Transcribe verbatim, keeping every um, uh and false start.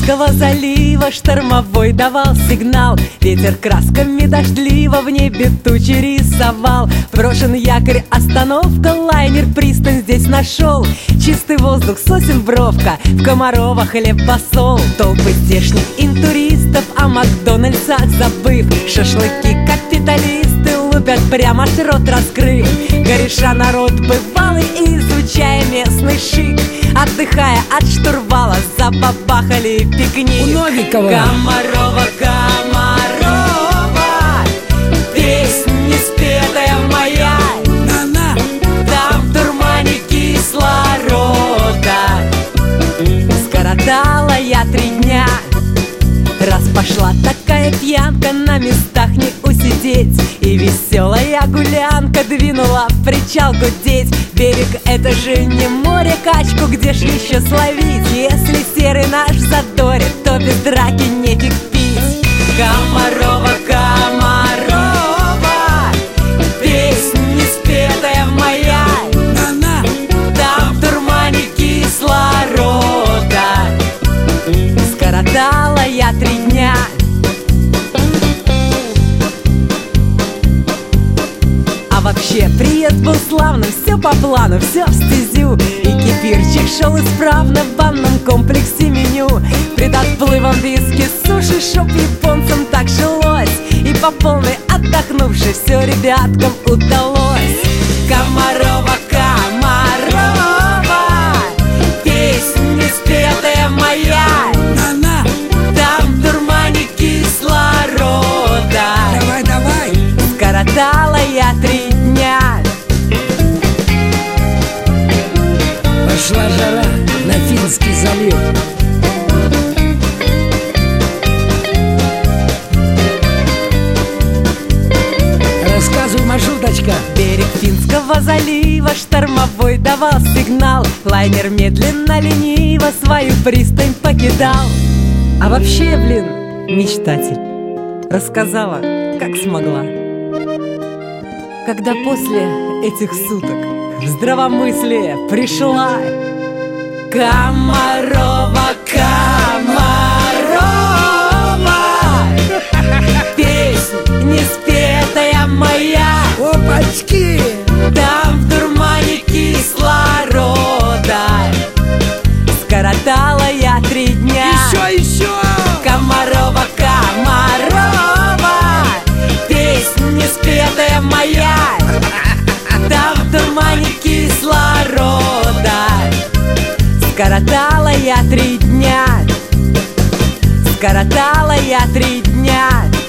Финского залива штормовой давал сигнал. Ветер красками дождливо в небе тучи рисовал. Брошен якорь, остановка, лайнер пристань здесь нашел. Чистый воздух, сосен бровка, в Комарова хлеб-посол. Толпы здешних интуристов о Макдональдсах забыв. Шашлыки капиталисты лупят прямо аж рот раскрыв. Кореша народ бывалый, изучая местный шик. Отдыхая от штурвала, забабахали пикник. У Новикова. Комарова, Комарова, песня спетая моя. На-на. Там в дурмане кислорода. Скоротала я три дня. Раз пошла такая пьянка, на местах не усидеть. И веселая гулянка двинула в причал гудеть. Берег — это же не море, качку где ж еще словить? Если серый наш задорит, то без драки нефиг пить. Комарова, Комарова, песня спетая моя. На-на. Там в дурмане кислорода. Скоротала я три дня. А вообще приезд был славным, все по плану, все в стезю. И кефирчик шел исправно в банном комплексе меню. Пред отплывом виски, суши, шоп японцам так жилось. И по полной отдохнувши все ребяткам удалось. Комарова, Комарова, песня спетая моя. На-на. Там в дурмане кислорода. Давай, давай. Скоротала я три дня. Пошла жара на Финский залив. Рассказывай, маршруточка. Берег Финского залива штормовой давал сигнал. Лайнер медленно, лениво свою пристань покидал. А вообще, блин, мечтатель. Рассказала, как смогла. Когда после этих суток в здравомыслие пришла. Комарова, Комарова, песня неспетая моя. Опачки. Там в дурмане кислорода. Скоротала я три дня. Еще, еще. Комарова, Комарова, песня спетая моя. Там в дурмане кислорода. Скоротала я три дня. Скоротала я три дня.